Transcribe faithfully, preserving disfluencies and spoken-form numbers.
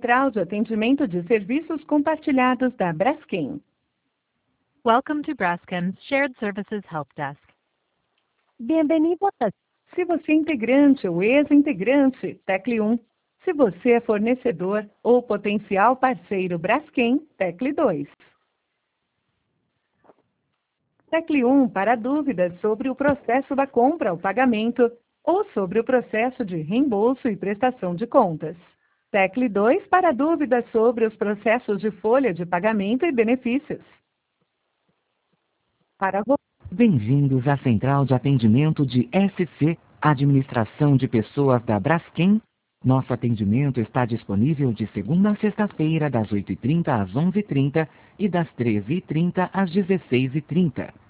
central de atendimento de serviços compartilhados da Braskem. Welcome to Braskem's Shared Services Help Desk. Bienvenido a... Se você é integrante ou ex-integrante, tecle um. Se você é fornecedor ou potencial parceiro Braskem, tecle dois. Tecle um para dúvidas sobre o processo da compra ao pagamento ou sobre o processo de reembolso e prestação de contas. Tecle dois para dúvidas sobre os processos de folha de pagamento e benefícios. Para vo... Bem-vindos à Central de Atendimento de S C, Administração de Pessoas da Braskem. Nosso atendimento está disponível de segunda a sexta-feira, das oito e trinta às onze e trinta e das treze e trinta às dezesseis e trinta.